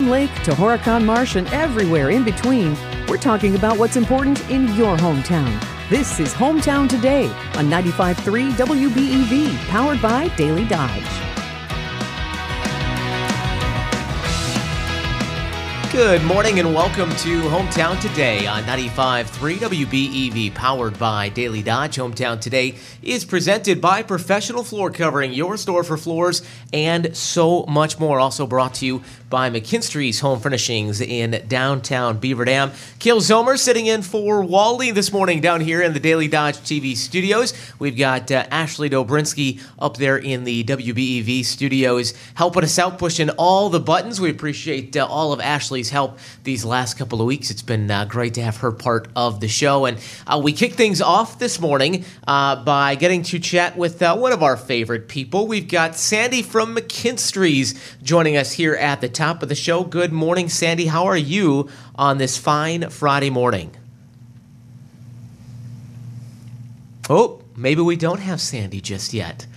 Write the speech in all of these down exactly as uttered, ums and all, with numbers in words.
Lake to Horicon Marsh and everywhere in between, we're talking about what's important in your hometown. This is Hometown Today on ninety-five point three W B E V, powered by Daily Dodge. Good morning and welcome to Hometown Today on ninety-five point three W B E V, powered by Daily Dodge. Hometown Today is presented by Professional Floor Covering, your store for floors and so much more. Also brought to you by McKinstry's Home Furnishings in downtown Beaver Dam. Kale Zomer sitting in for Wally this morning down here in the Daily Dodge T V studios. We've got uh, Ashley Dobrinsky up there in the W B E V studios helping us out, pushing all the buttons. We appreciate uh, all of Ashley's help these last couple of weeks. It's been uh, great to have her part of the show. And uh, we kick things off this morning uh, by getting to chat with uh, one of our favorite people. We've got Sandy from McKinstry's joining us here at the top of the show. Good morning, Sandy. How are you on this fine Friday morning? Oh, maybe we don't have Sandy just yet.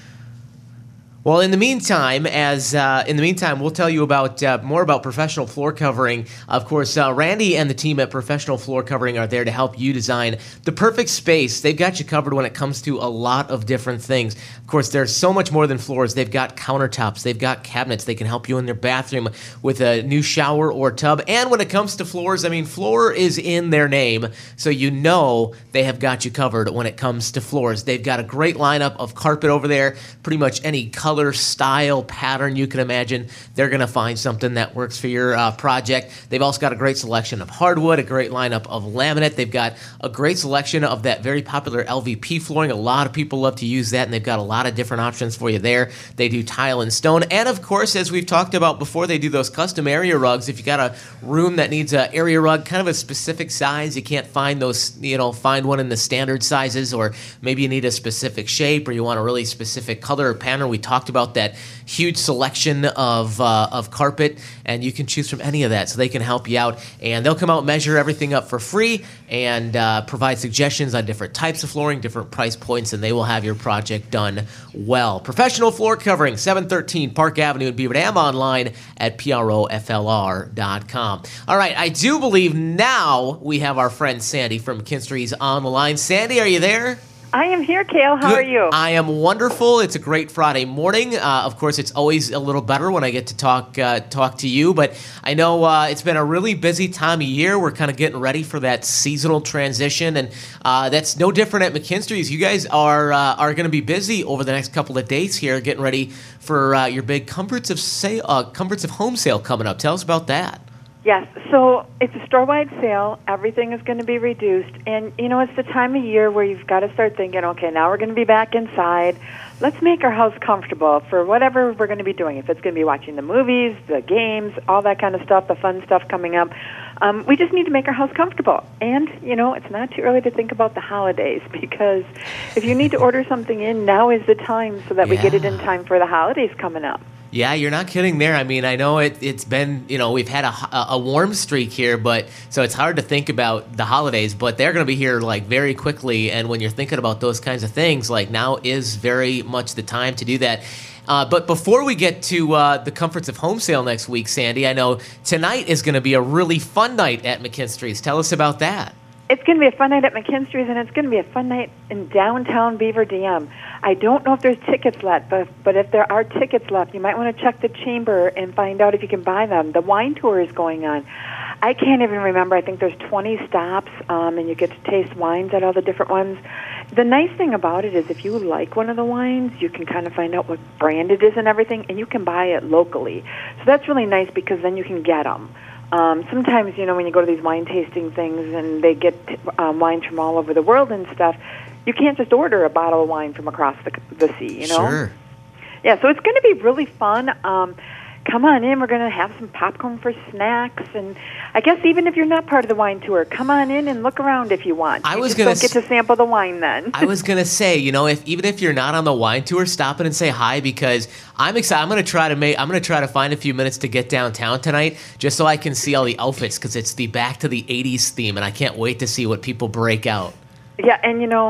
Well, in the meantime, as uh, in the meantime, we'll tell you about uh, more about Professional Floor Covering. Of course, uh, Randy and the team at Professional Floor Covering are there to help you design the perfect space. They've got you covered when it comes to a lot of different things. Of course, there's so much more than floors. They've got countertops. They've got cabinets. They can help you in their bathroom with a new shower or tub. And when it comes to floors, I mean, floor is in their name, so you know they have got you covered when it comes to floors. They've got a great lineup of carpet over there, pretty much any color, style, pattern you can imagine. They're going to find something that works for your uh, project. They've also got a great selection of hardwood, a great lineup of laminate. They've got a great selection of that very popular L V P flooring. A lot of people love to use that, and they've got a lot of different options for you there. They do tile and stone. And of course, as we've talked about before, they do those custom area rugs. If you got a room that needs an area rug, kind of a specific size, you can't find those, you know, find one in the standard sizes, or maybe you need a specific shape, or you want a really specific color or pattern. We talked about that huge selection of uh, of carpet, and you can choose from any of that, so they can help you out. And they'll come out, measure everything up for free, and uh, provide suggestions on different types of flooring, different price points, and they will have your project done well. Professional Floor Covering, seven thirteen Park Avenue in Beaver Dam, online at P R O F L R dot com. All right, I do believe now we have our friend Sandy from McKinstry's on the line. Sandy, are you there? I am here, Kale. How Good. are you? I am wonderful. It's a great Friday morning. Uh, of course, it's always a little better when I get to talk uh, talk to you, but I know uh, it's been a really busy time of year. We're kind of getting ready for that seasonal transition, and uh, that's no different at McKinstry's. You guys are uh, are going to be busy over the next couple of days here, getting ready for uh, your big Comforts of sale, uh, Comforts of Home sale coming up. Tell us about that. Yes, so it's a store-wide sale. Everything is going to be reduced. And, you know, it's the time of year where you've got to start thinking, okay, now we're going to be back inside. Let's make our house comfortable for whatever we're going to be doing. If it's going to be watching the movies, the games, all that kind of stuff, the fun stuff coming up. Um, we just need to make our house comfortable. And, you know, it's not too early to think about the holidays, because if you need to order something in, now is the time so that yeah. we get it in time for the holidays coming up. Yeah, you're not kidding there. I mean, I know it, it's been, you know, we've had a, a warm streak here, but so it's hard to think about the holidays, but they're going to be here like very quickly. And when you're thinking about those kinds of things, like now is very much the time to do that. Uh, but before we get to uh, the Comforts of Home sale next week, Sandy, I know tonight is going to be a really fun night at McKinstry's. Tell us about that. It's going to be a fun night at McKinstry's, and it's going to be a fun night in downtown Beaver Dam. I don't know if there's tickets left, but, but if there are tickets left, you might want to check the chamber and find out if you can buy them. The wine tour is going on. I can't even remember. I think there's twenty stops, um, and you get to taste wines at all the different ones. The nice thing about it is if you like one of the wines, you can kind of find out what brand it is and everything, and you can buy it locally. So that's really nice, because then you can get them. Um, sometimes, you know, when you go to these wine tasting things and they get um, wines from all over the world and stuff, you can't just order a bottle of wine from across the, the sea, you know? Sure. Yeah, so it's going to be really fun. Um, come on in. We're going to have some popcorn for snacks. And I guess even if you're not part of the wine tour, come on in and look around if you want. I you was just gonna don't get s- to sample the wine then. I was going to say, you know, if even if you're not on the wine tour, stop in and say hi, because I'm excited. I'm going to try to make, I'm going to try to find a few minutes to get downtown tonight just so I can see all the outfits, because it's the back to the eighties theme, and I can't wait to see what people break out. Yeah, and you know,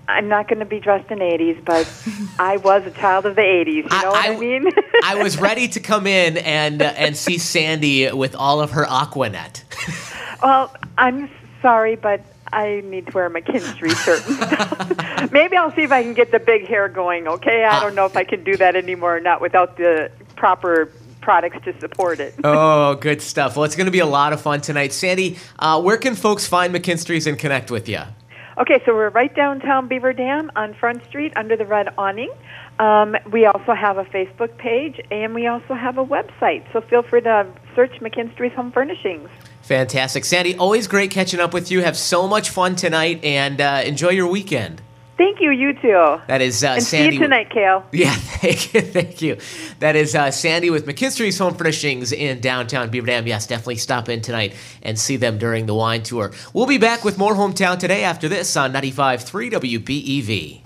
I'm not going to be dressed in eighties, but I was a child of the eighties. You know I, what I, I mean? I was ready to come in and uh, and see Sandy with all of her Aquanet. Well, I'm sorry, but I need to wear a McKinstry shirt and stuff. Maybe I'll see if I can get the big hair going, okay? I don't know if I can do that anymore or not without the proper products to support it. Oh, good stuff. Well, it's going to be a lot of fun tonight. Sandy, uh, where can folks find McKinstry's and connect with you? Okay, so we're right downtown Beaver Dam on Front Street under the red awning. Um, we also have a Facebook page, and we also have a website. So feel free to search McKinstry's Home Furnishings. Fantastic. Sandy, always great catching up with you. Have so much fun tonight, and uh, enjoy your weekend. Thank you, you too. That is uh, and Sandy. See you tonight, Kale. Yeah, thank you, thank you. That is uh, Sandy with McKinstry's Home Furnishings in downtown Beaver Dam. Yes, definitely stop in tonight and see them during the wine tour. We'll be back with more Hometown Today after this on ninety-five point three W B E V.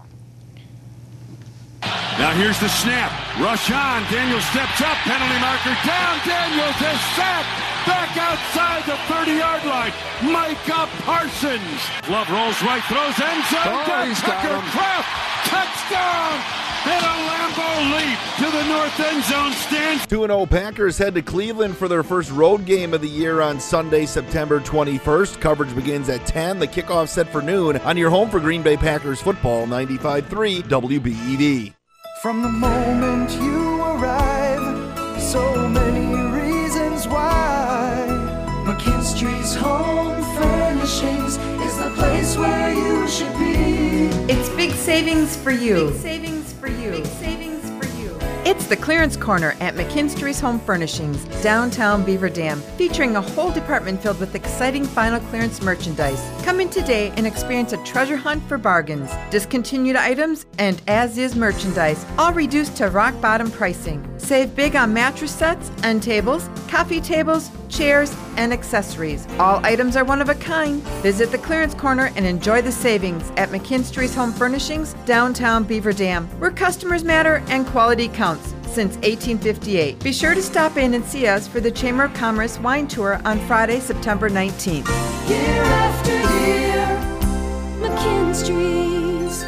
Now here's the snap. Rush on. Daniel steps up. Penalty marker down. Daniels is sacked. Back outside the thirty-yard line. Micah Parsons. Glove rolls right. Throws end zone. Oh, he's got Tucker him. Kraft. Touchdown. And a Lambeau leap to the north end zone stands. two and oh Packers head to Cleveland for their first road game of the year on Sunday, September twenty-first. Coverage begins at ten. The kickoff set for noon on your home for Green Bay Packers football, ninety-five point three W B E V. From the moment you arrive, so many reasons why. McKinstry's Home Furnishings is the place where you should be. It's big savings for you. Big savings for you. Big savings for you. It's the Clearance Corner at McKinstry's Home Furnishings, downtown Beaver Dam, featuring a whole department filled with exciting final clearance merchandise. Come in today and experience a treasure hunt for bargains, discontinued items, and as-is merchandise, all reduced to rock-bottom pricing. Save big on mattress sets, end tables, coffee tables, chairs, and accessories. All items are one of a kind. Visit the Clearance Corner and enjoy the savings at McKinstry's Home Furnishings, downtown Beaver Dam, where customers matter and quality counts since eighteen fifty-eight. Be sure to stop in and see us for the Chamber of Commerce wine tour on Friday, September nineteenth. Year after year, McKinstry's.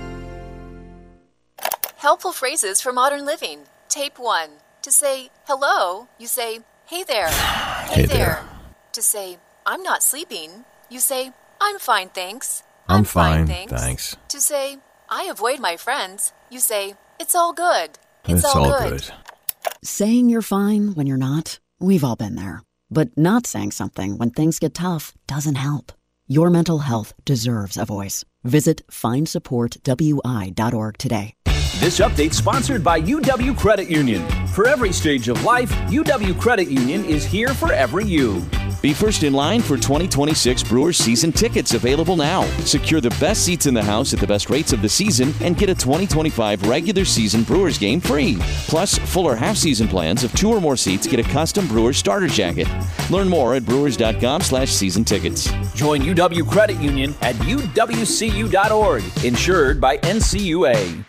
Helpful phrases for modern living. Tape one. To say hello, you say, hey there. Hey, Hey there. To say, I'm not sleeping, you say, I'm fine, thanks. I'm fine, thanks. To say, I avoid my friends, you say, it's all good. It's all good. Saying you're fine when you're not, we've all been there. But not saying something when things get tough doesn't help. Your mental health deserves a voice. Visit find support W I dot org today. This update sponsored by U W Credit Union. For every stage of life, U W Credit Union is here for every you. Be first in line for twenty twenty-six Brewers season tickets available now. Secure the best seats in the house at the best rates of the season and get a twenty twenty-five regular season Brewers game free. Plus, fuller half-season plans of two or more seats get a custom Brewers starter jacket. Learn more at brewers.com slash season tickets. Join U W Credit Union at U W C U dot org. Insured by N C U A.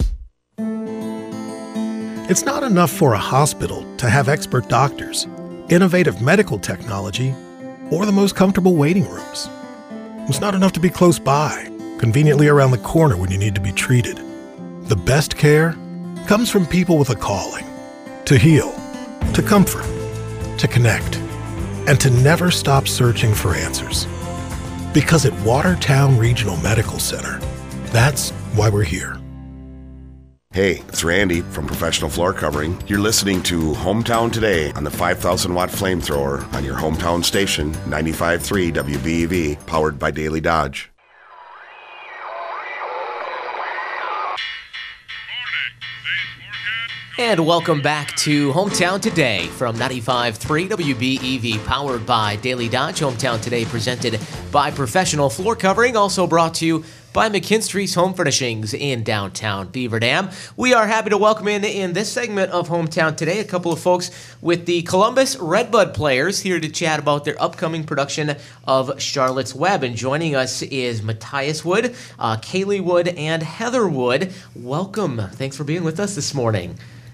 It's not enough for a hospital to have expert doctors, innovative medical technology, or the most comfortable waiting rooms. It's not enough to be close by, conveniently around the corner when you need to be treated. The best care comes from people with a calling to heal, to comfort, to connect, and to never stop searching for answers. Because at Watertown Regional Medical Center, that's why we're here. Hey, it's Randy from Professional Floor Covering. You're listening to Hometown Today on the five thousand watt flamethrower on your hometown station, ninety-five point three W B E V, powered by Daily Dodge. And welcome back to Hometown Today from ninety-five point three W B E V, powered by Daily Dodge. Hometown Today presented by Professional Floor Covering, also brought to you by McKinstry's Home Furnishings in downtown Beaver Dam. We are happy to welcome in in this segment of Hometown Today a couple of folks with the Columbus Redbud Players here to chat about their upcoming production of Charlotte's Web. And joining us is Matthias Wood, uh, Kaylee Wood, and Heather Wood. Welcome. Thanks for being with us this morning.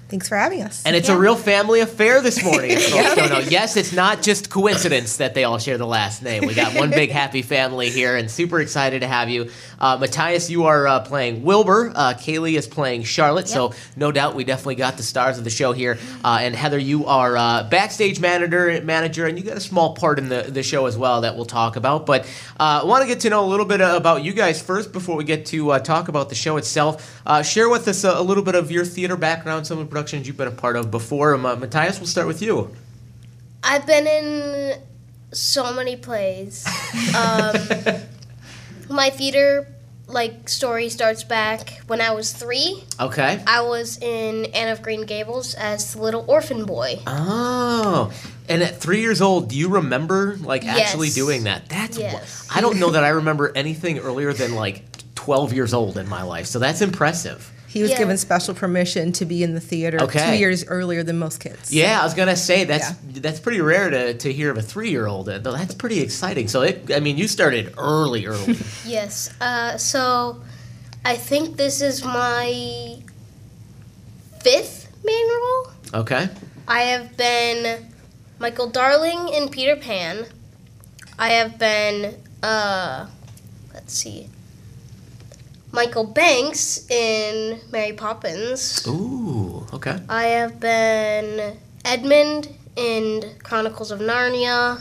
Thanks for having us. And it's yeah. a real family affair this morning. If folks don't know. Yes, it's not just coincidence that they all share the last name. We got one big happy family here, and super excited to have you. Uh, Matthias, you are uh, playing Wilbur. Uh, Kaylee is playing Charlotte. Yep. So no doubt we definitely got the stars of the show here. Uh, and Heather, you are uh, backstage manager, manager, and you got a small part in the, the show as well that we'll talk about. But I uh, want to get to know a little bit about you guys first before we get to uh, talk about the show itself. Uh, share with us a, a little bit of your theater background, some of the productions you've been a part of before. Um, uh, Matthias, we'll start with you. I've been in so many plays. Um, my theater like story starts back when I was three. Okay. I was in Anne of Green Gables as the little orphan boy. Oh. And at three years old, do you remember like yes. actually doing that? That's yes. I don't know that I remember anything earlier than like twelve years old in my life. So that's impressive. He was yeah. given special permission to be in the theater okay. two years earlier than most kids. Yeah, I was gonna say that's yeah. that's pretty rare to, to hear of a three-year-old. That's pretty exciting. So it, I mean, you started early, early. Yes. Uh, so I think this is my fifth main role. Okay. I have been Michael Darling in Peter Pan. I have been uh, let's see. Michael Banks in Mary Poppins. Ooh, okay. I have been Edmund in Chronicles of Narnia.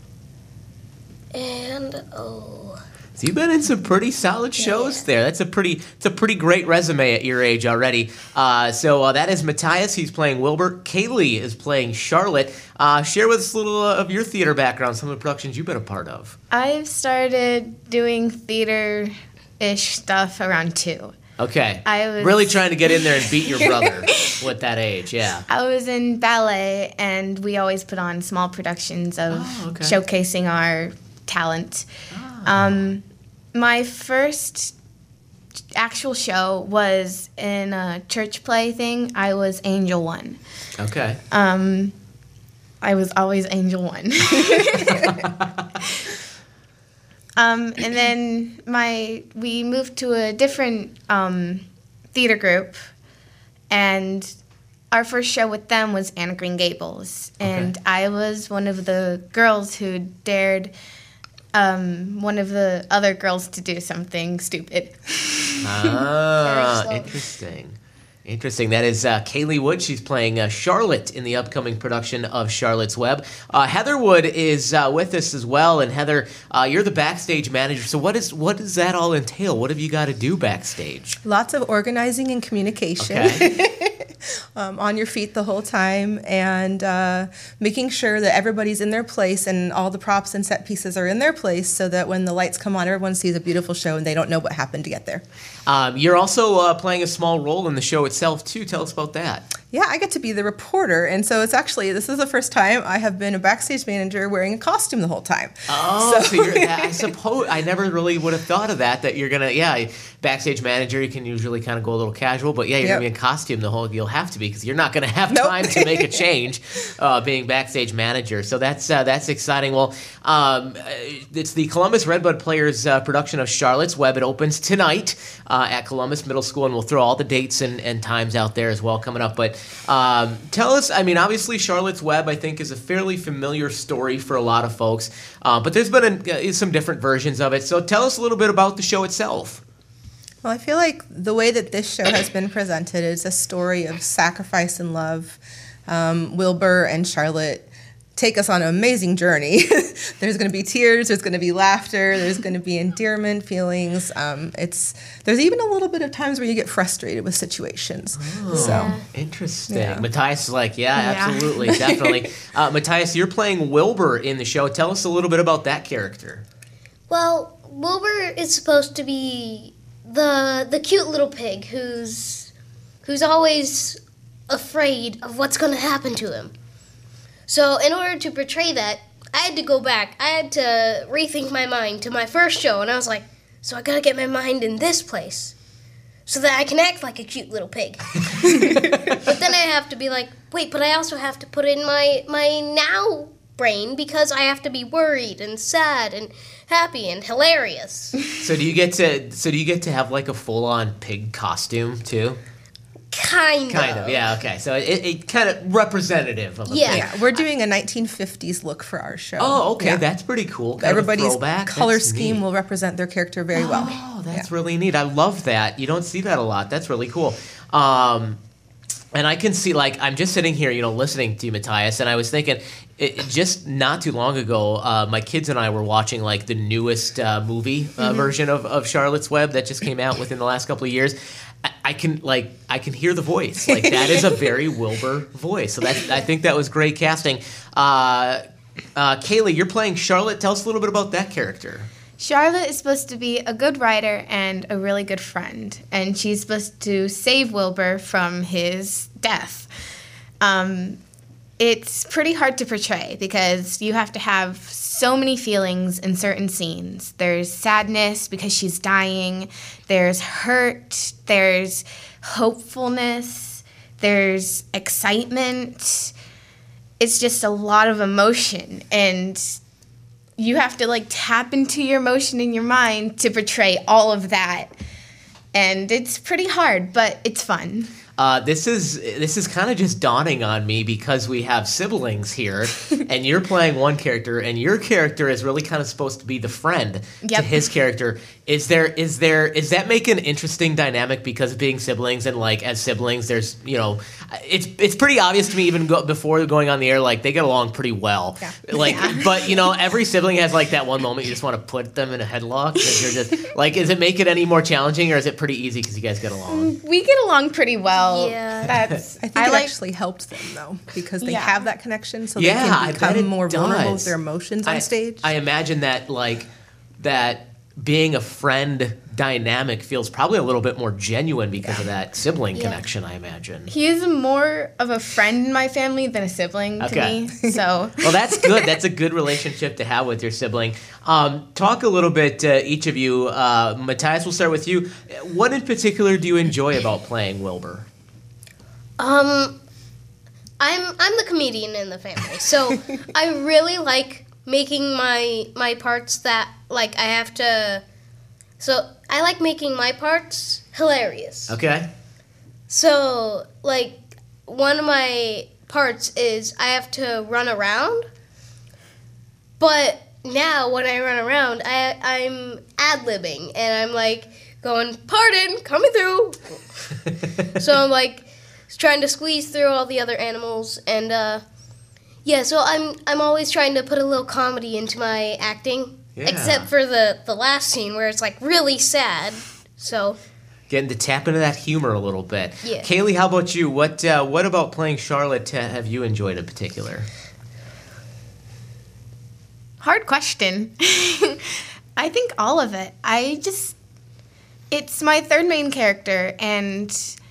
And, oh... So you've been in some pretty solid shows yeah. there. That's a pretty it's a pretty great resume at your age already. Uh, so uh, that is Matthias. He's playing Wilbur. Kaylee is playing Charlotte. Uh, share with us a little uh, of your theater background, some of the productions you've been a part of. I've started doing theater... ish stuff around two. Okay. I was really trying to get in there and beat your brother with that age, yeah. I was in ballet, and we always put on small productions of oh, okay. showcasing our talent. Oh. Um, my first actual show was in a church play thing. I was Angel One. Okay. Um, I was always Angel One. Um, and then my we moved to a different um, theater group, and our first show with them was Anne of Green Gables, and okay. I was one of the girls who dared um, one of the other girls to do something stupid. Ah, interesting. Interesting. That is uh, Kaylee Wood. She's playing uh, Charlotte in the upcoming production of Charlotte's Web. Uh, Heather Wood is uh, with us as well. And Heather, uh, you're the backstage manager. So what is what does that all entail? What have you got to do backstage? Lots of organizing and communication. Okay. um, on your feet the whole time, and uh, making sure that everybody's in their place and all the props and set pieces are in their place, so that when the lights come on, everyone sees a beautiful show and they don't know what happened to get there. Um, you're also uh, playing a small role in the show itself, too. Tell us about that. Yeah, I get to be the reporter, and so it's actually, this is the first time I have been a backstage manager wearing a costume the whole time. Oh, so, so you're, I suppose, I never really would have thought of that, that you're going to, yeah, backstage manager, you can usually kind of go a little casual, but yeah, you're yep. going to be in costume the whole, you'll have to be, because you're not going to have nope. time to make a change uh, being backstage manager. So that's uh, that's exciting. Well, um, it's the Columbus Redbud Players uh, production of Charlotte's Web. It opens tonight uh, at Columbus Middle School, and we'll throw all the dates and, and times out there as well coming up. But um, tell us, I mean, obviously Charlotte's Web, I think, is a fairly familiar story for a lot of folks, uh, but there's been a, uh, some different versions of it. So tell us a little bit about the show itself. Well, I feel like the way that this show has been presented is a story of sacrifice and love. Um, Wilbur and Charlotte take us on an amazing journey. There's going to be tears, there's going to be laughter, there's going to be endearment feelings. Um, it's there's even a little bit of times where you get frustrated with situations. Oh, so interesting. Yeah. Matthias is like, yeah, yeah. absolutely, definitely. Uh, Matthias, you're playing Wilbur in the show. Tell us a little bit about that character. Well, Wilbur is supposed to be the the cute little pig who's who's always afraid of what's going to happen to him. So in order to portray that, I had to go back. I had to rethink my mind to my first show, and I was like, so I got to get my mind in this place so that I can act like a cute little pig. But then I have to be like, wait, but I also have to put in my my now brain, because I have to be worried and sad and happy and hilarious. So do you get to so do you get to have like a full-on pig costume too? Kind, Kind of. of, yeah, okay. So it, it kind of representative of a Yeah. thing. Yeah, we're doing a nineteen fifties look for our show. Oh, okay, Yeah. that's pretty cool. Kind of a Everybody's throwback. color That's scheme neat. will represent their character very well. Oh, that's really neat. I love that. You don't see that a lot. That's really cool. Um, and I can see, like, I'm just sitting here, you know, listening to you, Matthias, and I was thinking, it, it just not too long ago, uh, my kids and I were watching, like, the newest uh, movie uh, Mhm. version of, of Charlotte's Web that just came out within the last couple of years. I, I can, like, I can hear the voice. Like, that is a very Wilbur voice. So that's, I think that was great casting. Uh, uh, Kaylee, you're playing Charlotte. Tell us a little bit about that character. Charlotte is supposed to be a good writer and a really good friend, and she's supposed to save Wilbur from his death. Um, it's pretty hard to portray because you have to have so many feelings in certain scenes. There's sadness because she's dying, there's hurt, there's hopefulness, there's excitement. It's just a lot of emotion, and you have to like tap into your emotion in your mind to portray all of that. And it's pretty hard, but it's fun. Uh, this is this is kind of just dawning on me because we have siblings here, and you're playing one character, and your character is really kind of supposed to be the friend Yep. to his character. Is there is there is that make an interesting dynamic because of being siblings, and like as siblings, there's you know, it's it's pretty obvious to me even go, before going on the air, like they get along pretty well. Yeah. Like, Yeah. but you know, every sibling has like that one moment you just want to put them in a headlock. And you're just like, is it make it any more challenging, or is it pretty easy because you guys get along? We get along pretty well. Yeah. That's I think I it like actually helped them though because they Yeah. have that connection, so Yeah, they I can bet become it more vulnerable does. with their emotions on I, stage. I imagine that like that being a friend dynamic feels probably a little bit more genuine because of that sibling Yeah. connection, I imagine. he is more of a friend in my family than a sibling Okay. to me. So Well, that's good. That's a good relationship to have with your sibling. Um, talk a little bit, uh, each of you. Uh, Matthias, we'll start with you. What in particular do you enjoy about playing Wilbur? Um, I'm I'm the comedian in the family, so I really like making my my parts that like I have to. So I like making my parts hilarious. Okay. So like one of my parts is I have to run around, but now when I run around, I I'm ad-libbing and I'm like going, "Pardon, coming through." So I'm like trying to squeeze through all the other animals, and uh, yeah. So I'm I'm always trying to put a little comedy into my acting, Yeah. except for the the last scene where it's like really sad. So Getting to tap into that humor a little bit. Yeah. Kaylee, how about you? What uh, what about playing Charlotte uh, have you enjoyed in particular? hard question. I think all of it. I just it's my third main character, and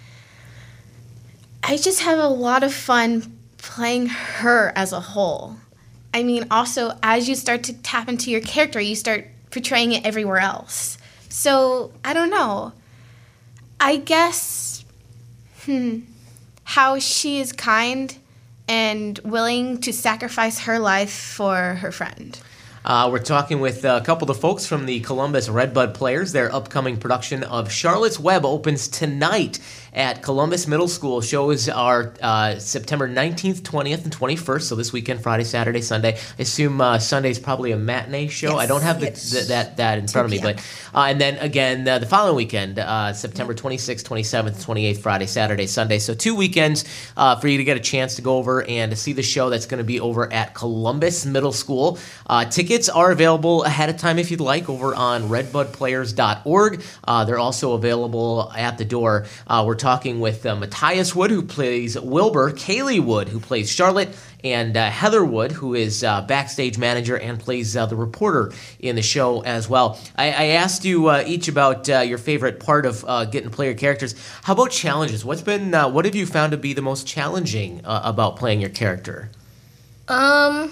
I just have a lot of fun playing her as a whole. I mean, also, as you start to tap into your character, you start portraying it everywhere else. So, I don't know. I guess, hmm, how she is kind and willing to sacrifice her life for her friend. Uh, we're talking with a couple of folks from the Columbus Redbud Players. Their upcoming production of Charlotte's Web opens tonight at Columbus Middle School. Shows are uh, September nineteenth, twentieth, and twenty-first, so this weekend, Friday, Saturday, Sunday. I assume uh, Sunday's probably a matinee show. Yes, I don't have the, yes. the, that that in front of me. two p.m. but uh, And then again, uh, the following weekend, uh, September twenty-sixth, twenty-seventh, twenty-eighth, Friday, Saturday, Sunday. So two weekends uh, for you to get a chance to go over and to see the show that's going to be over at Columbus Middle School. Uh, tickets are available ahead of time if you'd like over on redbud players dot org. Uh, they're also available at the door. Uh, we're talking with uh, Matthias Wood, who plays Wilbur, Kaylee Wood, who plays Charlotte, and uh, Heather Wood, who is uh, backstage manager and plays uh, the reporter in the show as well. I, I asked you uh, each about uh, your favorite part of uh, getting to play your characters. How about challenges? What's been uh, what have you found to be the most challenging uh, about playing your character? Um,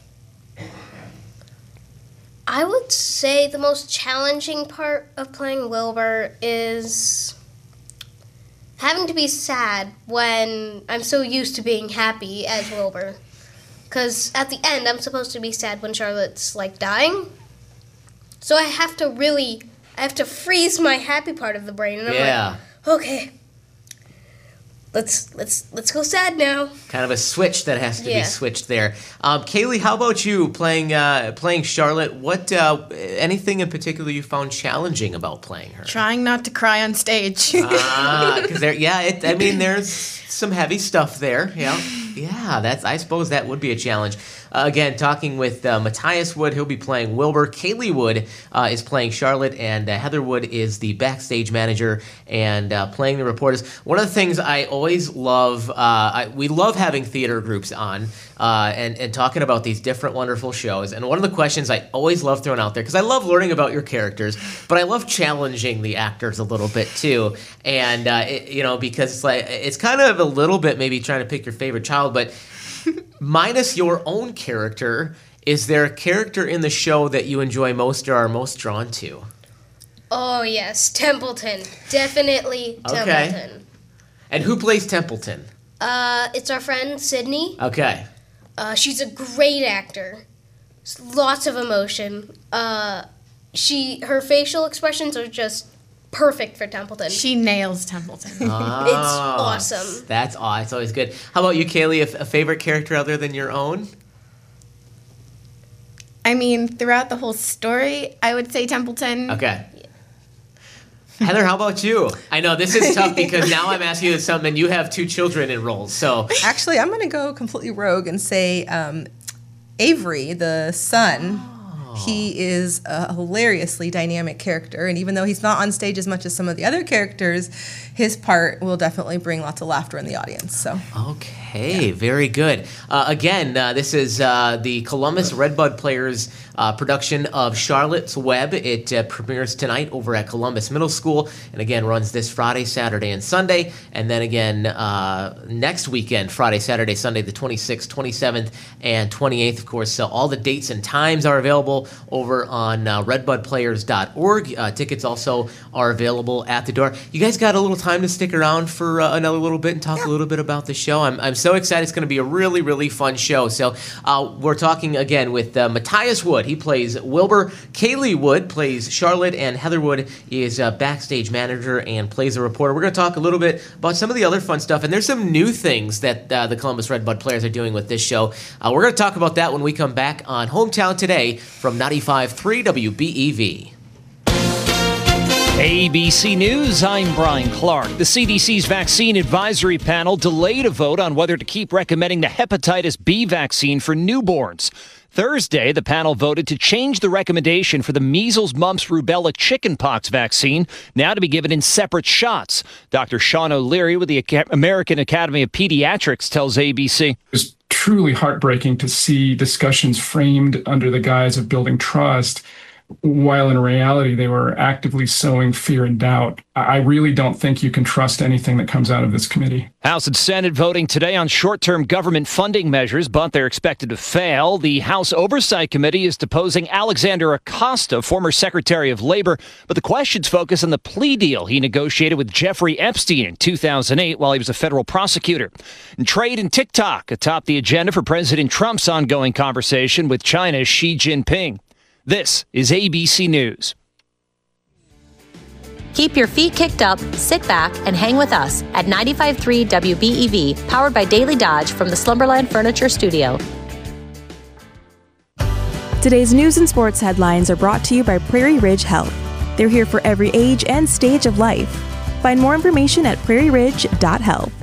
I would say the most challenging part of playing Wilbur is having to be sad when I'm so used to being happy as Wilbur. Because at the end, I'm supposed to be sad when Charlotte's, like, dying. So I have to really, I have to freeze my happy part of the brain. And I'm Yeah. like, okay, let's let's let's go sad now. Kind of a switch that has to Yeah. be switched there. Um, Kaylee, how about you playing uh, playing Charlotte? What uh, anything in particular you found challenging about playing her? Trying not to cry on stage. Ah, because there, yeah, it, I mean, there's some heavy stuff there. Yeah, yeah, that's. I suppose that would be a challenge. Uh, again, talking with uh, Matthias Wood, he'll be playing Wilbur. Kaylee Wood uh, is playing Charlotte, and uh, Heather Wood is the backstage manager and uh, playing the reporters. One of the things I always love, uh, I, we love having theater groups on uh, and, and talking about these different wonderful shows. And one of the questions I always love throwing out there, because I love learning about your characters, but I love challenging the actors a little bit too. And, uh, it, you know, because it's like, it's kind of a little bit maybe trying to pick your favorite child, but minus your own character, is there a character in the show that you enjoy most or are most drawn to? Oh yes, Templeton, definitely Okay. Templeton. And who plays Templeton? Uh, it's our friend Sydney. Okay. Uh, she's a great actor. S- Lots of emotion. Uh, she her facial expressions are just perfect for Templeton. She nails Templeton. Ah, It's awesome. That's aw. It's always good. How about you, Kaylee? A, a favorite character other than your own? I mean, throughout the whole story, I would say Templeton. Okay. Heather, how about you? I know this is tough because now I'm asking you something. You have two children enrolled, so Actually, I'm going to go completely rogue and say um, Avery, the son. He is a hilariously dynamic character, and even though he's not on stage as much as some of the other characters, his part will definitely bring lots of laughter in the audience. So, okay, very good. Uh, again, uh, this is uh, the Columbus Redbud Players uh, production of Charlotte's Web. It uh, premieres tonight over at Columbus Middle School, and again runs this Friday, Saturday, and Sunday, and then again uh, next weekend, Friday, Saturday, Sunday, the twenty-sixth, twenty-seventh, and twenty-eighth. Of course, so all the dates and times are available over on uh, redbud players dot org. Uh, tickets also are available at the door. You guys got a little time to stick around for uh, another little bit and talk a little bit about the show. I'm, I'm so excited. It's going to be a really, really fun show. So uh, we're talking again with uh, Matthias Wood. He plays Wilbur. Kaylee Wood plays Charlotte, and Heather Wood is a backstage manager and plays a reporter. We're going to talk a little bit about some of the other fun stuff, and there's some new things that uh, the Columbus Redbud Players are doing with this show. Uh, we're going to talk about that when we come back on Hometown Today from ninety-five point three W B E V. A B C News, I'm Brian Clark. The C D C's vaccine advisory panel delayed a vote on whether to keep recommending the hepatitis B vaccine for newborns. Thursday, the panel voted to change the recommendation for the measles, mumps, rubella, chickenpox vaccine, now to be given in separate shots. Doctor Sean O'Leary with the Aca- American Academy of Pediatrics tells A B C. It's truly heartbreaking to see discussions framed under the guise of building trust, while in reality they were actively sowing fear and doubt. I really don't think you can trust anything that comes out of this committee. House and Senate voting today on short-term government funding measures, but they're expected to fail. The House Oversight Committee is deposing Alexander Acosta, former Secretary of Labor, but the questions focus on the plea deal he negotiated with Jeffrey Epstein in two thousand eight while he was a federal prosecutor. And trade and TikTok atop the agenda for President Trump's ongoing conversation with China's Xi Jinping. This is A B C News. Keep your feet kicked up, sit back, and hang with us at ninety-five point three W B E V, powered by Daily Dodge from the Slumberland Furniture Studio. Today's news and sports headlines are brought to you by Prairie Ridge Health. They're here for every age and stage of life. Find more information at prairie ridge dot health.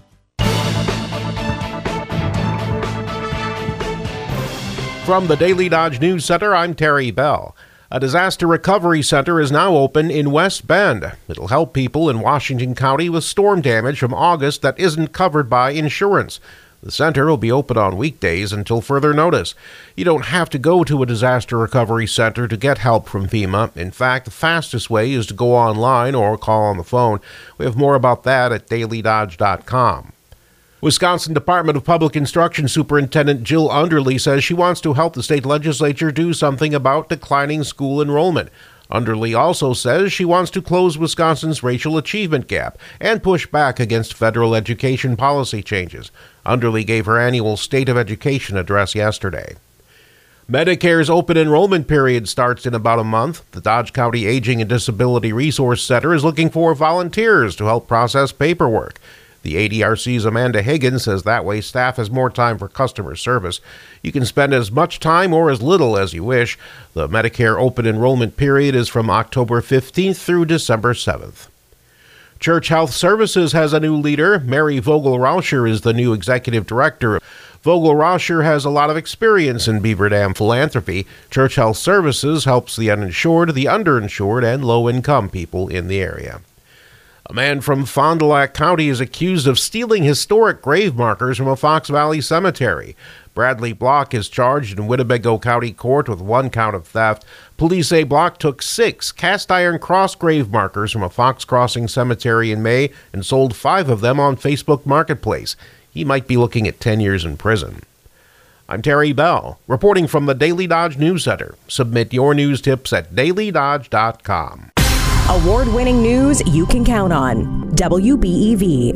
From the Daily Dodge News Center, I'm Terry Bell. A disaster recovery center is now open in West Bend. It'll help people in Washington County with storm damage from August that isn't covered by insurance. The center will be open on weekdays until further notice. You don't have to go to a disaster recovery center to get help from FEMA. In fact, the fastest way is to go online or call on the phone. We have more about that at daily dodge dot com. Wisconsin Department of Public Instruction Superintendent Jill Underly says she wants to help the state legislature do something about declining school enrollment. Underly also says she wants to close Wisconsin's racial achievement gap and push back against federal education policy changes. Underly gave her annual State of Education address yesterday. Medicare's open enrollment period starts in about a month. The Dodge County Aging and Disability Resource Center is looking for volunteers to help process paperwork. The A D R C's Amanda Higgins says that way staff has more time for customer service. You can spend as much time or as little as you wish. The Medicare open enrollment period is from October fifteenth through December seventh. Church Health Services has a new leader. Mary Vogel-Rauscher is the new executive director. Vogel-Rauscher has a lot of experience in Beaver Dam philanthropy. Church Health Services helps the uninsured, the underinsured, and low-income people in the area. A man from Fond du Lac County is accused of stealing historic grave markers from a Fox Valley cemetery. Bradley Block is charged in Winnebago County Court with one count of theft. Police say Block took six cast-iron cross grave markers from a Fox Crossing cemetery in May and sold five of them on Facebook Marketplace. He might be looking at ten years in prison. I'm Terry Bell, reporting from the Daily Dodge News Center. Submit your news tips at daily dodge dot com. Award-winning news you can count on. W B E V.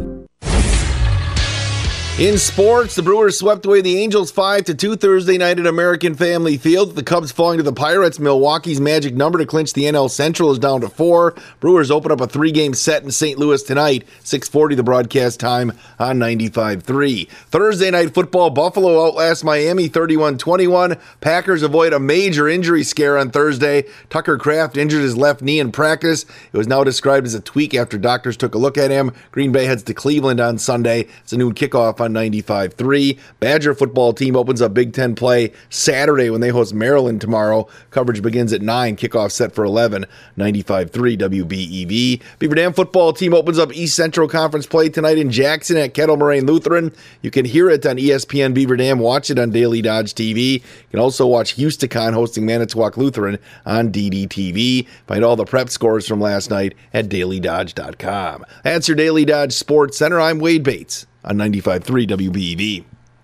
In sports, the Brewers swept away the Angels five to two Thursday night at American Family Field. The Cubs falling to the Pirates. Milwaukee's magic number to clinch the N L Central is down to four. Brewers open up a three-game set in Saint Louis tonight. six forty the broadcast time on ninety-five point three. Thursday night football, Buffalo outlast Miami thirty-one twenty-one. Packers avoid a major injury scare on Thursday. Tucker Kraft injured his left knee in practice. It was now described as a tweak after doctors took a look at him. Green Bay heads to Cleveland on Sunday. It's a noon kickoff on ninety-five point three. Badger football team opens up Big Ten play Saturday when they host Maryland tomorrow. Coverage begins at nine. Kickoff set for eleven. ninety-five point three W B E V. Beaver Dam football team opens up East Central Conference play tonight in Jackson at Kettle Moraine Lutheran. You can hear it on E S P N Beaver Dam. Watch it on Daily Dodge T V. You can also watch Houston hosting Manitowoc Lutheran on D D T V. Find all the prep scores from last night at daily dodge dot com. That's your Daily Dodge Sports Center. I'm Wade Bates on ninety-five point three W B E V.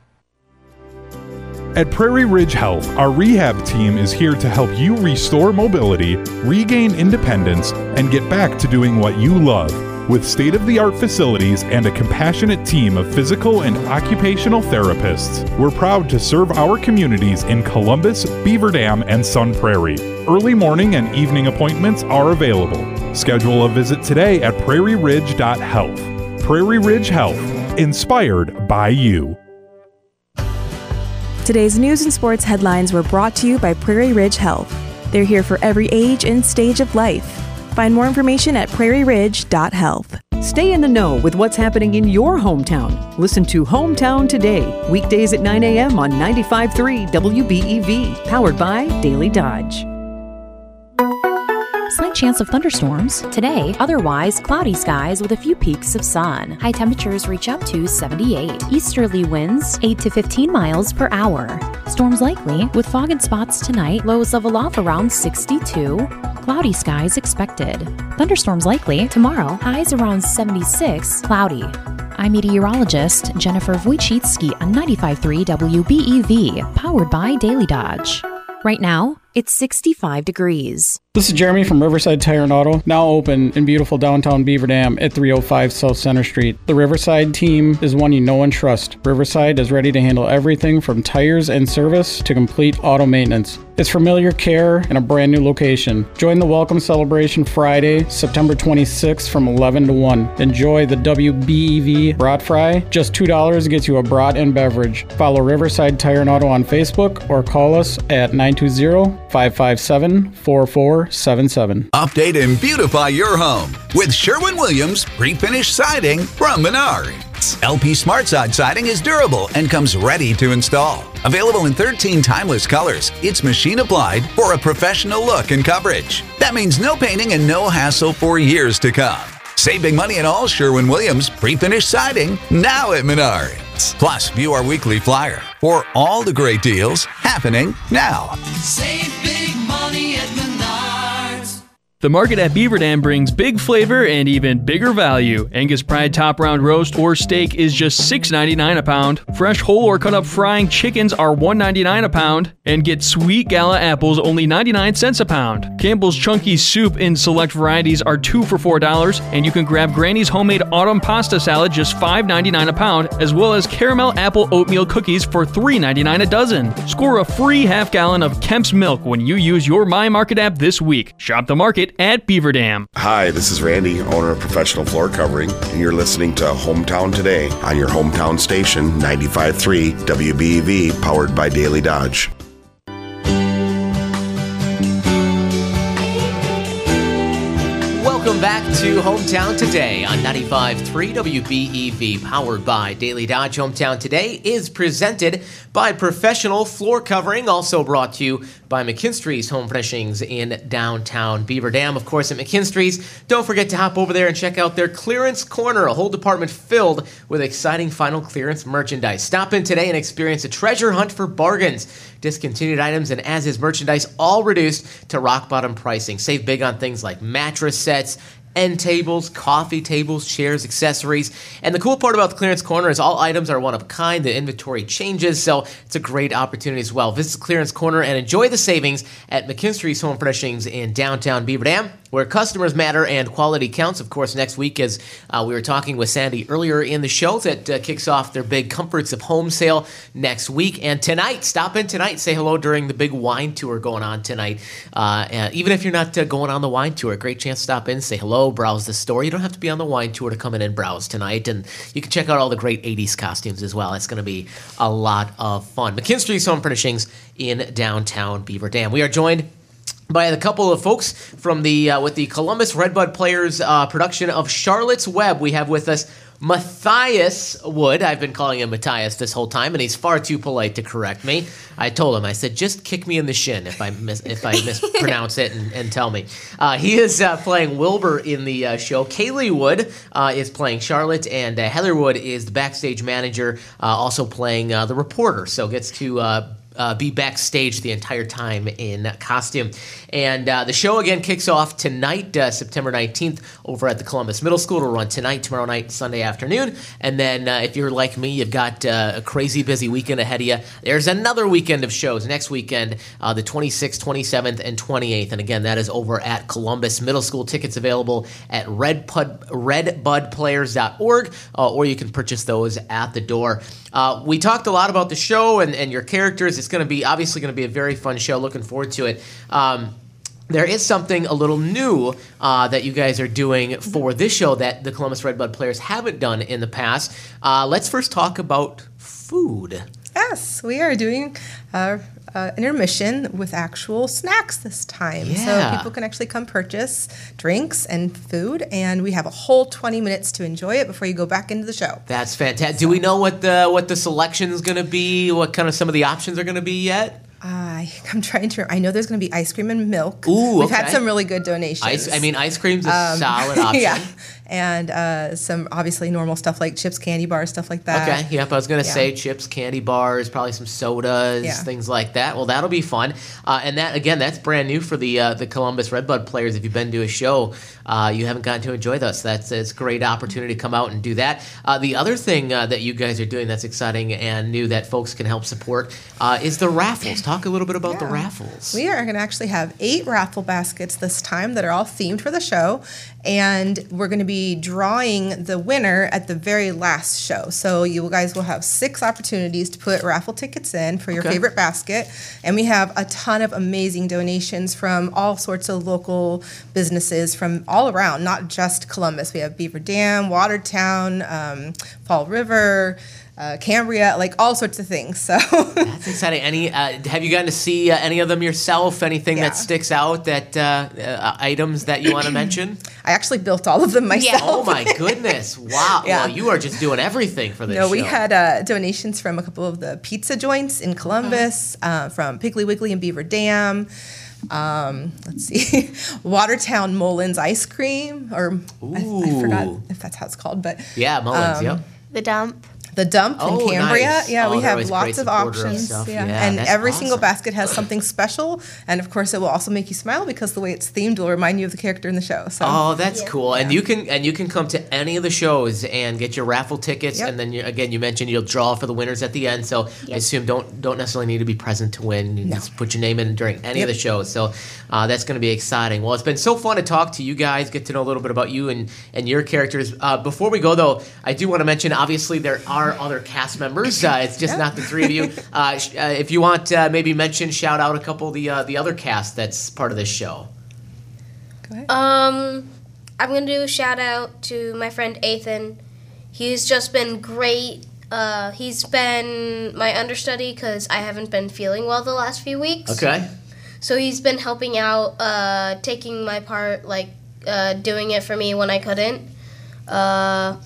At Prairie Ridge Health, our rehab team is here to help you restore mobility, regain independence, and get back to doing what you love. With state-of-the-art facilities and a compassionate team of physical and occupational therapists, we're proud to serve our communities in Columbus, Beaver Dam, and Sun Prairie. Early morning and evening appointments are available. Schedule a visit today at prairie ridge dot health. Prairie Ridge Health, inspired by you. Today's news and sports headlines were brought to you by Prairie Ridge Health. They're here for every age and stage of life. Find more information at prairie ridge dot health. Stay in the know with what's happening in your hometown. Listen to Hometown Today, weekdays at nine a.m. on ninety-five point three W B E V, powered by Daily Dodge. Slight chance of thunderstorms. Today, otherwise cloudy skies with a few peaks of sun. High temperatures reach up to seventy-eight. Easterly winds eight to fifteen miles per hour. Storms likely with fog and spots tonight. Lows level off around sixty-two. Cloudy skies expected. Thunderstorms likely tomorrow. Highs around seventy-six. Cloudy. I'm meteorologist Jennifer Wojcicki on ninety-five point three W B E V, powered by Daily Dodge. Right now, it's sixty-five degrees. This is Jeremy from Riverside Tire and Auto, now open in beautiful downtown Beaver Dam at three oh five South Center Street. The Riverside team is one you know and trust. Riverside is ready to handle everything from tires and service to complete auto maintenance. It's familiar care in a brand new location. Join the welcome celebration Friday, September twenty-sixth from eleven to one. Enjoy the W B E V brat fry. Just two dollars gets you a brat and beverage. Follow Riverside Tire and Auto on Facebook or call us at nine two zero, five five seven, four four seven seven. Update and beautify your home with Sherwin-Williams pre-finished siding from Menards. L P Smart Side siding is durable and comes ready to install. Available in thirteen timeless colors, it's machine applied for a professional look and coverage. That means no painting and no hassle for years to come. Save big money on all Sherwin-Williams pre-finished siding now at Menards. Plus, view our weekly flyer for all the great deals happening now. Save big money at Menards. The market at Beaver Dam brings big flavor and even bigger value. Angus Pride Top Round Roast or Steak is just six ninety-nine a pound. Fresh whole or cut up frying chickens are one ninety-nine a pound. And get Sweet Gala apples only ninety-nine cents a pound. Campbell's Chunky Soup in select varieties are two for four dollars. And you can grab Granny's Homemade Autumn Pasta Salad just five ninety-nine a pound, as well as Caramel Apple Oatmeal Cookies for three ninety-nine a dozen. Score a free half gallon of Kemp's Milk when you use your My Market app this week. Shop the market at Beaver Dam. Hi, this is Randy, owner of Professional Floor Covering, and you're listening to Hometown Today on your hometown station, ninety-five point three W B E V, powered by Daily Dodge. Welcome back to Hometown Today on ninety-five point three W B E V, powered by Daily Dodge. Hometown Today is presented by Professional Floor Covering, also brought to you by McKinstry's Home Furnishings in downtown Beaver Dam. Of course, at McKinstry's, don't forget to hop over there and check out their clearance corner, a whole department filled with exciting final clearance merchandise. Stop in today and experience a treasure hunt for bargains, discontinued items, and as is merchandise, all reduced to rock bottom pricing. Save big on things like mattress sets, end tables, coffee tables, chairs, accessories. And the cool part about the clearance corner is all items are one of a kind. The inventory changes, so it's a great opportunity as well. Visit the clearance corner and enjoy the savings at McKinstry's Home Furnishings in downtown Beaver Dam, where customers matter and quality counts. Of course, next week, as uh, we were talking with Sandy earlier in the show, that uh, kicks off their big Comforts of Home sale next week. And tonight, stop in tonight, say hello during the big wine tour going on tonight. Uh, and even if you're not uh, going on the wine tour, a great chance to stop in, say hello, browse the store. You don't have to be on the wine tour to come in and browse tonight. And you can check out all the great eighties costumes as well. It's going to be a lot of fun. McKinstry's Home Furnishings in downtown Beaver Dam. We are joined by a couple of folks from the uh, with the Columbus Redbud Players uh, production of Charlotte's Web. We have with us Matthias Wood. I've been calling him Matthias this whole time, and he's far too polite to correct me. I told him, I said, just kick me in the shin if I mis- if I mispronounce it and, and tell me. Uh, he is uh, playing Wilbur in the uh, show. Kaylee Wood uh, is playing Charlotte, and uh, Heather Wood is the backstage manager, uh, also playing uh, the reporter, so gets to Uh, Uh, be backstage the entire time in costume. And uh, the show again kicks off tonight, uh, September nineteenth, over at the Columbus Middle School. It'll run tonight, tomorrow night, Sunday afternoon. And then uh, if you're like me, you've got uh, a crazy busy weekend ahead of you. There's another weekend of shows next weekend, uh, the twenty-sixth, twenty-seventh, and twenty-eighth. And again, that is over at Columbus Middle School. Tickets available at redbud, red bud players dot org, uh, or you can purchase those at the door. Uh, we talked a lot about the show and, and your characters. It's going to be obviously going to be a very fun show. Looking forward to it. Um, there is something a little new uh, that you guys are doing for this show that the Columbus Redbud Players haven't done in the past. Uh, let's first talk about food. Yes, we are doing uh, uh, intermission with actual snacks this time. Yeah. So people can actually come purchase drinks and food, and we have a whole twenty minutes to enjoy it before you go back into the show. That's fantastic. Do we know what the what the selection is going to be? What kind of some of the options are going to be yet? Uh, I'm trying to. I know there's going to be ice cream and milk. Ooh, We've okay. had some really good donations. Ice, I mean, ice cream's a Um, solid option. Yeah, and uh, some obviously normal stuff like chips, candy bars, stuff like that. Okay, yep, I was going to Yeah. say chips, candy bars, probably some sodas, Yeah. things like that. Well, that'll be fun. Uh, and that, again, that's brand new for the uh, the Columbus Redbud Players. If you've been to a show, uh, you haven't gotten to enjoy those. That's it's a great opportunity to come out and do that. Uh, the other thing uh, that you guys are doing that's exciting and new that folks can help support uh, is the raffles. Talk a little bit about the raffles. We are going to actually have eight raffle baskets this time that are all themed for the show, and we're going to be drawing the winner at the very last show. So you guys will have six opportunities to put raffle tickets in for your Okay. favorite basket, and we have a ton of amazing donations from all sorts of local businesses from all around, not just Columbus. We have Beaver Dam, Watertown, um, Fall River, Uh, Cambria, like all sorts of things. So That's exciting. Any? Uh, have you gotten to see uh, any of them yourself? Anything Yeah. that sticks out? That uh, uh, items that you want to mention? I actually built all of them myself. Oh my goodness! Wow. Yeah. Well, you are just doing everything for this No, show. we had uh, donations from a couple of the pizza joints in Columbus, uh, from Piggly Wiggly and Beaver Dam. Um, let's see, Watertown Mullins ice cream, or I, I forgot if that's how it's called, but Yeah, Mullins. um, Yep. The dump. The dump Oh, in Cambria. nice. Yeah, Oh, we they're have always lots great of supporter of options. stuff. Yeah. Yeah, and that's every single awesome. basket has something special, and of course, it will also make you smile because the way it's themed will remind you of the character in the show. So. Oh, that's cool. And you can and you can come to any of the shows and get your raffle tickets. Yep. And then you, again, you mentioned you'll draw for the winners at the end. So I assume don't don't necessarily need to be present to win. You just put your name in during any of Yep. the shows. So uh, that's going to be exciting. Well, it's been so fun to talk to you guys, get to know a little bit about you and and your characters. Uh, before we go though, I do want to mention obviously there are other cast members. Uh, it's just not the three of you. Uh, sh- uh, if you want, uh, maybe mention, shout out a couple of the uh, the other cast that's part of this show. Go ahead. Um, I'm going to do a shout out to my friend Ethan. He's just been great. Uh, he's been my understudy because I haven't been feeling well the last few weeks. Okay. So he's been helping out, uh, taking my part, like uh, doing it for me when I couldn't. Uh,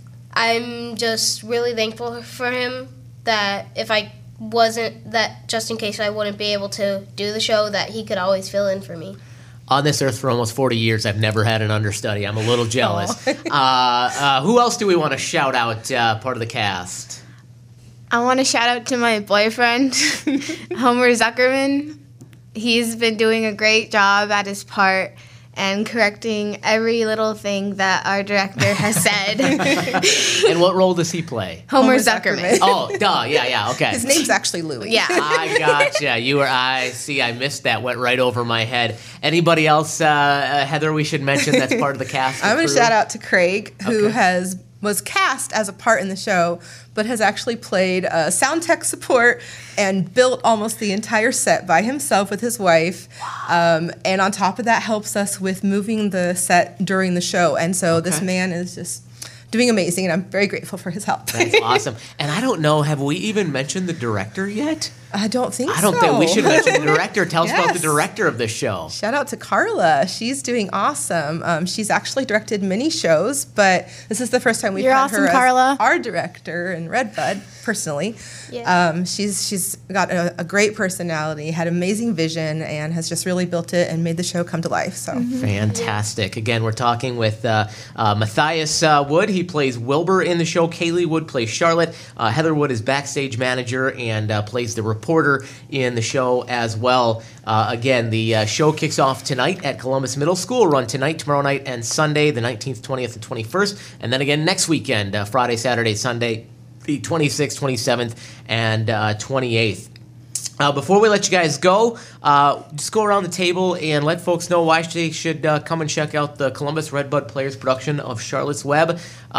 I'm just really thankful for him that if I wasn't, that just in case I wouldn't be able to do the show, that he could always fill in for me. On this earth for almost forty years, I've never had an understudy. I'm a little jealous. uh, uh, who else do we want to shout out, uh, part of the cast? I want to shout out to my boyfriend, Homer Zuckerman. He's been doing a great job at his part and correcting every little thing that our director has said. And what role does he play? Homer, Homer Zuckerman. Zuckerman. Oh, duh, yeah, yeah, okay. His name's actually Louie. Yeah. I gotcha. You were, I see, I missed that. Went right over my head. Anybody else, uh, uh, Heather, we should mention that's part of the cast? I'm going to crew? shout out to Craig, who Okay. has was cast as a part in the show, but has actually played uh, sound tech support and built almost the entire set by himself with his wife. Um, and on top of that, helps us with moving the set during the show. And so this Okay. man is just doing amazing, and I'm very grateful for his help. That's awesome. And I don't know, have we even mentioned the director yet? I don't think so. I don't think we should mention the director. Tell us about the Yes. director of this show. Shout out to Carla. She's doing awesome. Um, she's actually directed many shows, but this is the first time we've You're had awesome, her as Carla. our director in Redbud, personally. Yeah. Um, she's she's got a, a great personality, had amazing vision, and has just really built it and made the show come to life. So Mm-hmm. Fantastic. Again, we're talking with uh, uh, Matthias uh, Wood. He plays Wilbur in the show. Kaylee Wood plays Charlotte. Uh, Heather Wood is backstage manager and uh, plays the reporter in the show as well. Uh, again, the uh, show kicks off tonight at Columbus Middle School. Run tonight, tomorrow night, and Sunday, the nineteenth, twentieth, and twenty-first. And then again next weekend, uh, Friday, Saturday, Sunday, the twenty-sixth, twenty-seventh, and uh, twenty-eighth. Uh, before we let you guys go, uh, just go around the table and let folks know why they should uh, come and check out the Columbus Redbud Players production of Charlotte's Web.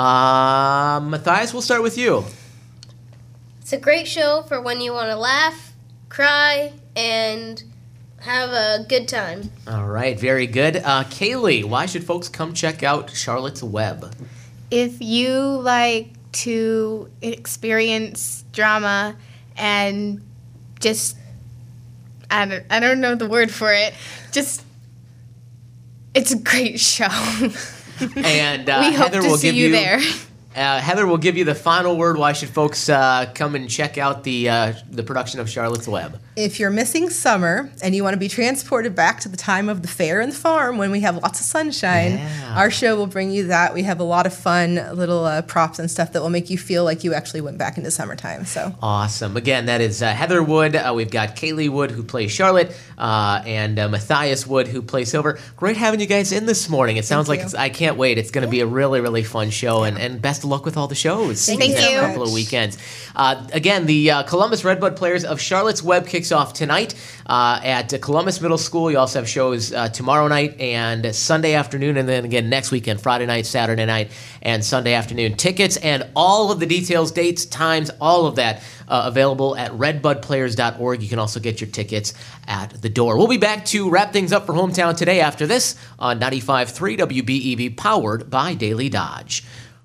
Uh, Matthias, we'll start with you. It's a great show for when you want to laugh, cry, and have a good time. All right, very good. Uh, Kaylee, why should folks come check out Charlotte's Web? If you like to experience drama and just, I don't, I don't know the word for it, just, it's a great show. And uh, we hope Heather to will see give you, you there. Uh, Heather will give you the final word. Why should folks uh, come and check out the uh, the production of Charlotte's Web? if you're missing summer and you want to be transported back to the time of the fair and the farm when we have lots of sunshine, Yeah. our show will bring you that. We have a lot of fun little uh, props and stuff that will make you feel like you actually went back into summertime. So Awesome. Again, that is uh, Heather Wood. Uh, we've got Kaylee Wood, who plays Charlotte, uh, and uh, Matthias Wood, who plays Silver. Great having you guys in this morning. It sounds Thank like you. it's, I can't wait. It's going to be a really, really fun show, and, and best of luck with all the shows. Thank in you the so couple much. of weekends. Uh, again, the uh, Columbus Redbud Players of Charlotte's Web kicks off tonight uh, at uh, Columbus Middle School. You also have shows uh, tomorrow night and Sunday afternoon, and then again next weekend, Friday night, Saturday night, and Sunday afternoon. Tickets and all of the details, dates, times, all of that uh, available at redbud players dot org. You can also get your tickets at the door. We'll be back to wrap things up for Hometown today after this on ninety-five point three W B E V, powered by Daily Dodge.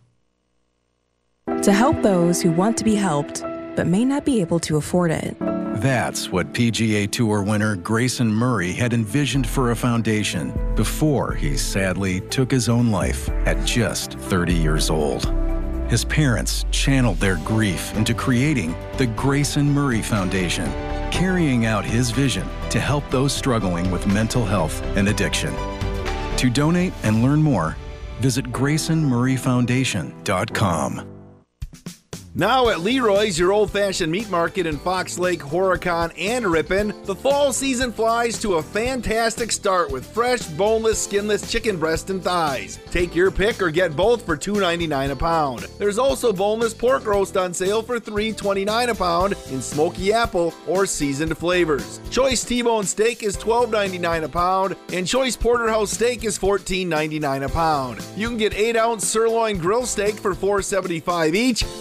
To help those who want to be helped but may not be able to afford it. That's what P G A Tour winner Grayson Murray had envisioned for a foundation before he sadly took his own life at just thirty years old. His parents channeled their grief into creating the Grayson Murray Foundation, carrying out his vision to help those struggling with mental health and addiction. To donate and learn more, visit grayson murray foundation dot com. Now at Leroy's, your old-fashioned meat market in Fox Lake, Horicon, and Ripon, the fall season flies to a fantastic start with fresh, boneless, skinless chicken breast and thighs. Take your pick or get both for two ninety-nine a pound. There's also boneless pork roast on sale for three twenty-nine a pound in smoky apple or seasoned flavors. Choice T-bone steak is twelve ninety-nine a pound, and Choice Porterhouse steak is fourteen ninety-nine a pound. You can get eight ounce sirloin grill steak for four seventy-five each. The heat needed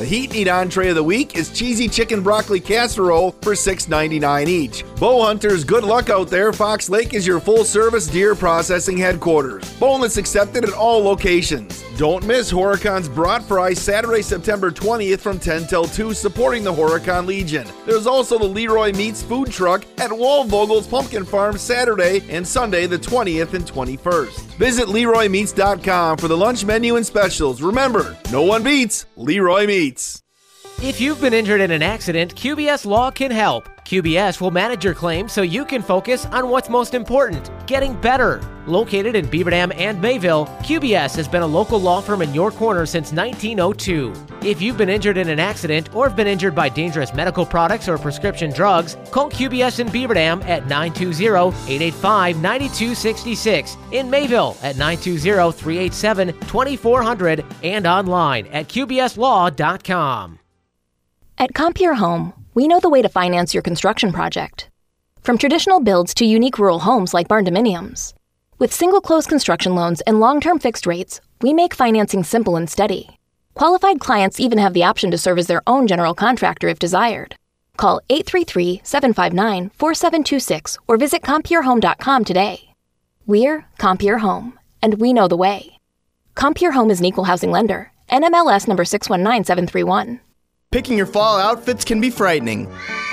meat entree of the week is cheesy chicken broccoli casserole for six ninety-nine each. Bow hunters, good luck out there. Fox Lake is your full-service deer processing headquarters. Boneless accepted at all locations. Don't miss Horacon's Brat Fry Saturday, September twentieth from ten till two, supporting the Horicon Legion. There's also the Leroy Meats food truck at Waldvogel's Pumpkin Farm Saturday and Sunday the twentieth and twenty-first. Visit Leroy Meats dot com for the lunch menu and specials. Remember, no one beats Leroy Meats. If you've been injured in an accident, Q B S Law can help. Q B S will manage your claim so you can focus on what's most important, getting better. Located in Beaver Dam and Mayville, Q B S has been a local law firm in your corner since nineteen oh two. If you've been injured in an accident or have been injured by dangerous medical products or prescription drugs, call Q B S in Beaver Dam at nine two zero, eight eight five, nine two six six, in Mayville at nine two zero, three eight seven, two four zero zero, and online at Q B S law dot com. At Compier Home, we know the way to finance your construction project. From traditional builds to unique rural homes like barn dominiums. With single-close construction loans and long-term fixed rates, we make financing simple and steady. Qualified clients even have the option to serve as their own general contractor if desired. Call eight three three, seven five nine, four seven two six or visit compier home dot com today. We're Compier Home, and we know the way. Compier Home is an equal housing lender. N M L S number six one nine seven three one. Picking your fall outfits can be frightening.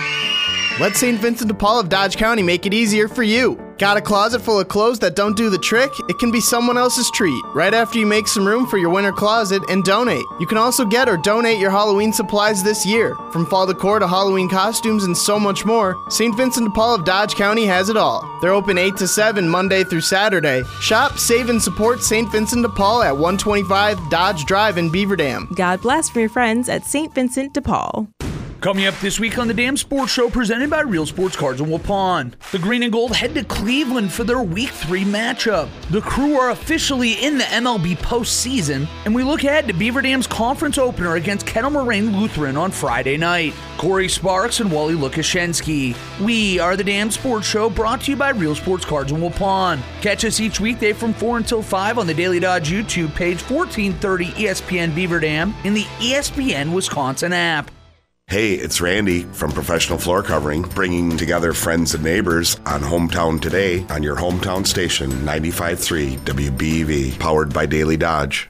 Let Saint Vincent de Paul of Dodge County make it easier for you. Got a closet full of clothes that don't do the trick? It can be someone else's treat right after you make some room for your winter closet and donate. You can also get or donate your Halloween supplies this year. From fall decor to Halloween costumes and so much more, Saint Vincent de Paul of Dodge County has it all. They're open eight to seven Monday through Saturday. Shop, save, and support Saint Vincent de Paul at one twenty-five Dodge Drive in Beaver Dam. God bless from your friends at Saint Vincent de Paul. Coming up this week on the Damn Sports Show, presented by Real Sports Cards in Waupun. The Green and Gold head to Cleveland for their Week three matchup. The Crew are officially in the M L B postseason, and we look ahead to Beaver Dam's conference opener against Kettle Moraine Lutheran on Friday night. Corey Sparks and Wally Lukashensky. We are the Damn Sports Show, brought to you by Real Sports Cards in Waupun. Catch us each weekday from four until five on the Daily Dodge YouTube page, fourteen thirty E S P N Beaver Dam, in the E S P N Wisconsin app. Hey, it's Randy from Professional Floor Covering, bringing together friends and neighbors on Hometown Today on your hometown station, ninety-five point three W B E V, powered by Daily Dodge.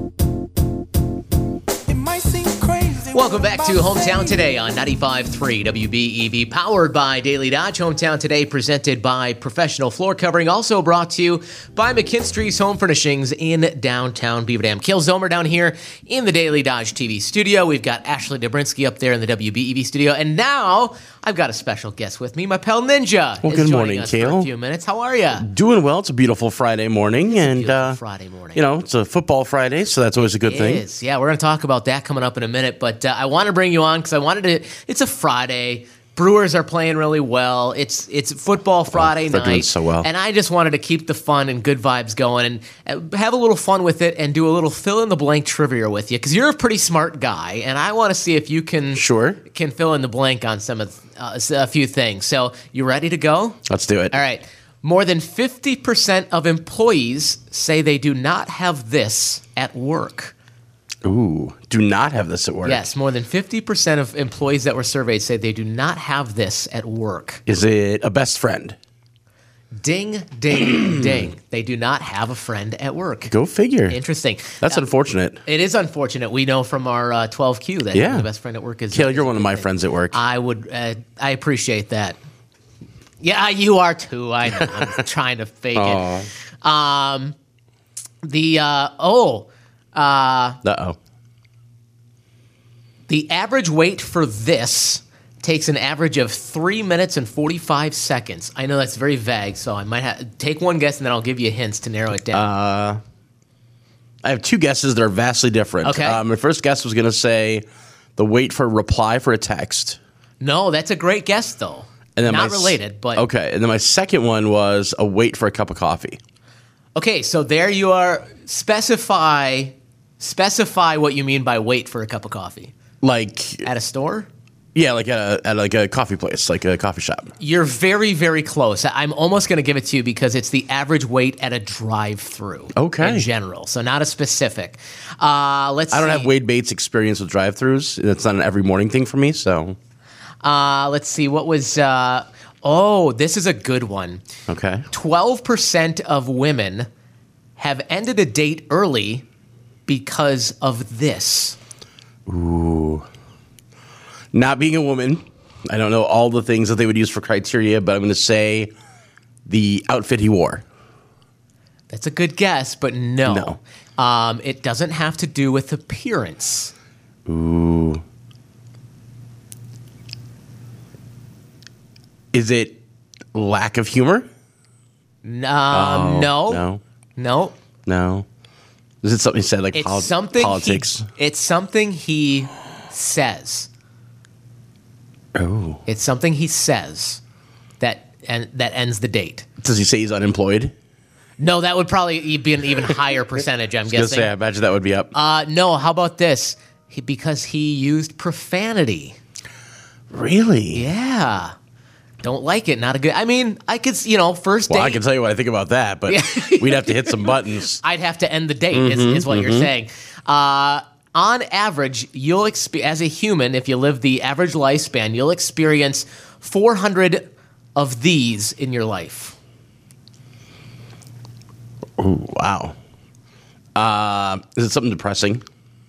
Welcome back to Hometown Today on ninety-five point three W B E V, powered by Daily Dodge. Hometown Today presented by Professional Floor Covering, also brought to you by McKinstry's Home Furnishings in downtown Beaver Dam. Kale Zomer down here in the Daily Dodge T V studio. We've got Ashley Dobrinsky up there in the W B E V studio. And now I've got a special guest with me. My pal Ninja well, is good joining morning, us Kale. for a few minutes. How are you? Doing well. It's a beautiful Friday morning. It's and a beautiful uh, Friday morning. You know, it's a football Friday, so that's always a good It thing. is. Yeah, we're going to talk about that coming up in a minute. But uh, I want to bring you on because I wanted to. It's a Friday. Brewers are playing really well. It's it's football Friday they're night, doing so well. And I just wanted to keep the fun and good vibes going and uh, have a little fun with it and do a little fill in the blank trivia with you because you're a pretty smart guy, and I want to see if you can sure can fill in the blank on some of uh, a few things. So you ready to go? Let's do it. All right. More than fifty percent of employees say they do not have this at work. Ooh, do not have this at work. Yes, more than fifty percent of employees that were surveyed say they do not have this at work. Is it a best friend? Ding, ding, ding. They do not have a friend at work. Go figure. Interesting. That's Uh, unfortunate. It is unfortunate. We know from our uh, twelve Q that Yeah. the best friend at work is... Kale, you're one of my friends at work. I would... Uh, I appreciate that. Yeah, you are too. I know. I'm trying to fake Aw. it. Um, the... Uh, oh... Uh, Uh-oh. The average wait for this takes an average of three minutes and forty-five seconds. I know that's very vague, so I might have take one guess and then I'll give you hints to narrow it down. Uh, I have two guesses that are vastly different. Okay. Um, my first guess was going to say the wait for a reply for a text. No, that's a great guess, though. And then Not my s- related, but... Okay, and then my second one was a wait for a cup of coffee. Okay, so there you are. Specify, specify what you mean by wait for a cup of coffee. Like... At a store? Yeah, like a, at like a coffee place, like a coffee shop. You're very, very close. I'm almost going to give it to you because it's the average wait at a drive-through. Okay. In general, so not a specific. Uh, let's. I don't see. have Wade Bates experience with drive-thrus. It's not an every morning thing for me. So, uh, let's see. What was? Uh, oh, this is a good one. Okay. Twelve percent of women have ended a date early because of this. Ooh. Not being a woman, I don't know all the things that they would use for criteria, but I'm going to say the outfit he wore. That's a good guess, but no. No. Um, it doesn't have to do with appearance. Ooh. Is it lack of humor? Um, Oh, no. No. No. No. Is it something he said, like It's poli- something politics? He, it's something he says. Oh. It's something he says that and that ends the date. Does he say he's unemployed? No, that would probably be an even higher percentage, I'm I was gonna guessing. say, I imagine that would be up. Uh, no, how about this? He, because he used profanity. Really? Yeah. Don't like it. Not a good. I mean, I could, s- you know, first date. Well, I can tell you what I think about that, but we'd have to hit some buttons. I'd have to end the date, is, Mhm, is what you're mhm. saying. Uh, on average, you'll expe- as a human, if you live the average lifespan, you'll experience four hundred of these in your life. Ooh, wow. Uh, is it something depressing?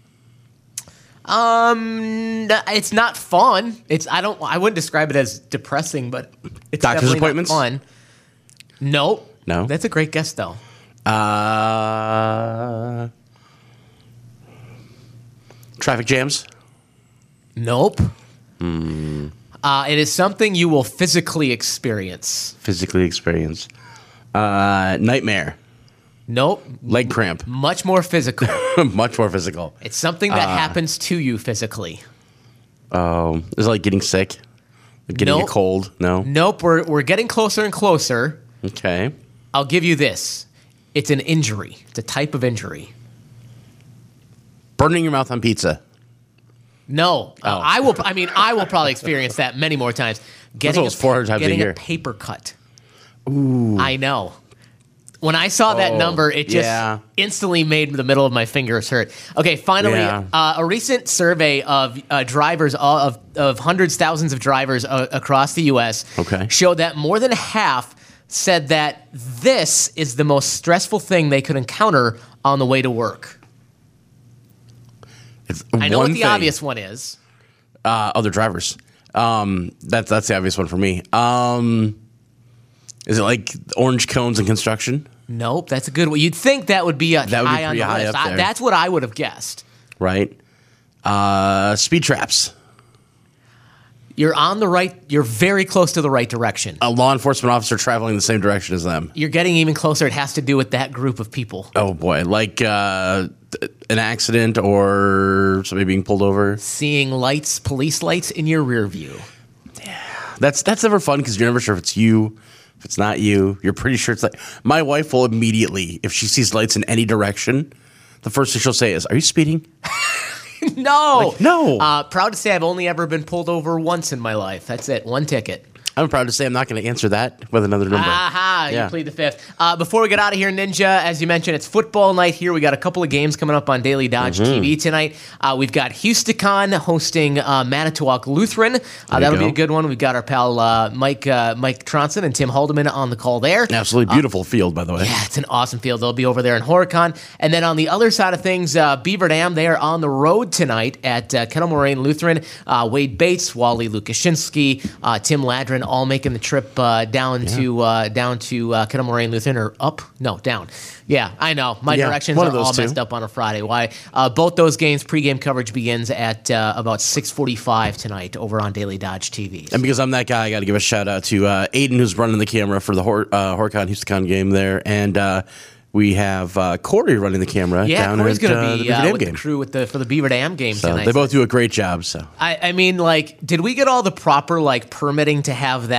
Um, n- it's not fun. It's I don't. I wouldn't describe it as depressing, but it's Doctor's definitely appointments? not fun. Nope. No. That's a great guess, though. Uh, traffic jams? Nope. Hmm. Uh, it is something you will physically experience. Physically experience. Uh, nightmare. Nope. Leg cramp. Much more physical. Much more physical. It's something that Uh, happens to you physically. Oh, is it like getting sick? Like getting Nope. a cold? No. Nope. We're we're getting closer and closer. Okay. I'll give you this. It's an injury. It's a type of injury. Burning your mouth on pizza. No, Oh. uh, I will. I mean, I will probably experience that many more times. Getting almost four hundred times a getting year. paper cut. Ooh. I know. When I saw that Oh, number, it just yeah. instantly made the middle of my fingers hurt. Okay, finally, Yeah. uh, a recent survey of uh, drivers, uh, of, of hundreds, thousands of drivers uh, across the U S Okay. showed that more than half said that this is the most stressful thing they could encounter on the way to work. It's I know one what the thing. obvious one is. Uh, other drivers. Um, that's that's the obvious one for me. Um, is it like orange cones in construction? Nope, that's a good one. You'd think that would be a That would be high on pretty the high list. up I- there. that's what I would have guessed. Right. Uh, speed traps. You're on the right. You're very close to the right direction. A law enforcement officer traveling the same direction as them. You're getting even closer. It has to do with that group of people. Oh boy, like uh, th- an accident or somebody being pulled over. Seeing lights, police lights in your rear view. That's that's never fun because you're never sure if it's you, if it's not you. You're pretty sure it's like my wife will immediately, if she sees lights in any direction, the first thing she'll say is, "Are you speeding?" No, Like, no. Uh, proud to say I've only ever been pulled over once in my life. That's it. One ticket. I'm proud to say I'm not going to answer that with another number. Aha, Yeah. you plead the fifth. Uh, before we get out of here, Ninja, as you mentioned, it's football night here. We got a couple of games coming up on Daily Dodge Mhm. T V tonight. Uh, we've got Houston hosting uh, Manitowoc Lutheran. Uh, There you that'll be go. a good one. We've got our pal uh, Mike uh, Mike Tronson and Tim Haldeman on the call there. Absolutely beautiful field, by the way. Yeah, it's an awesome field. They'll be over there in Horicon. And then on the other side of things, uh, Beaver Dam, they are on the road tonight at uh, Kettle Moraine Lutheran. Uh, Wade Bates, Wally Lukashinsky, uh, Tim Ladrin, all making the trip uh, down Yeah. to uh, down to uh, Kettle Moraine Lutheran, or up? No, down. Yeah, I know. My Yeah, directions one are of those all two. messed up on a Friday. Why? Uh, both those games, pregame coverage begins at uh, about six forty-five tonight over on Daily Dodge T V. And because I'm that guy, I got to give a shout out to uh, Aiden, who's running the camera for the Hor- uh, Horicon Houston game there, and uh, we have uh, Corey running the camera Yeah, down Corey's at going uh, to the be Beaver uh, Dam with game. the crew with the, for the Beaver Dam game So tonight. they both do a great job. So I, I mean, like, did we get all the proper like permitting to have that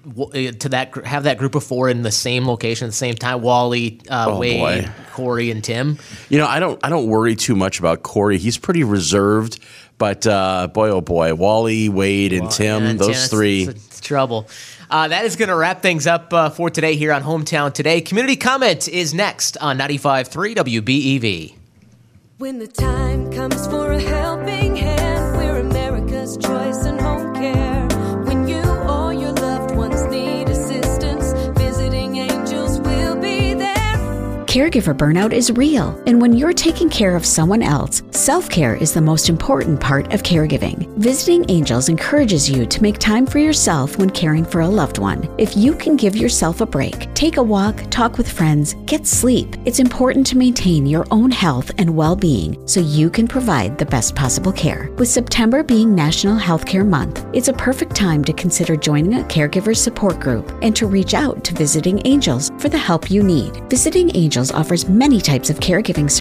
to that gr- have that group of four in the same location at the same time? Wally, uh, Oh, Wade, boy. Corey, and Tim. You know, I don't I don't worry too much about Corey. He's pretty reserved, but uh, boy, oh boy, Wally, Wade, and Tim, And those Tim, it's- three. It's, it's trouble. Uh, that is going to wrap things up uh, for today here on Hometown Today. Community Comment is next on ninety-five point three W B E V. When the time comes for a helping hand, we're America's choice in home care. When you or your loved ones need assistance, Visiting Angels will be there. Caregiver burnout is real, and when you're taking care of someone else, self-care is the most important part of caregiving. Visiting Angels encourages you to make time for yourself when caring for a loved one. If you can give yourself a break, take a walk, talk with friends, get sleep, it's important to maintain your own health and well-being so you can provide the best possible care. With September being National Healthcare Month, it's a perfect time to consider joining a caregiver support group and to reach out to Visiting Angels for the help you need. Visiting Angels offers many types of caregiving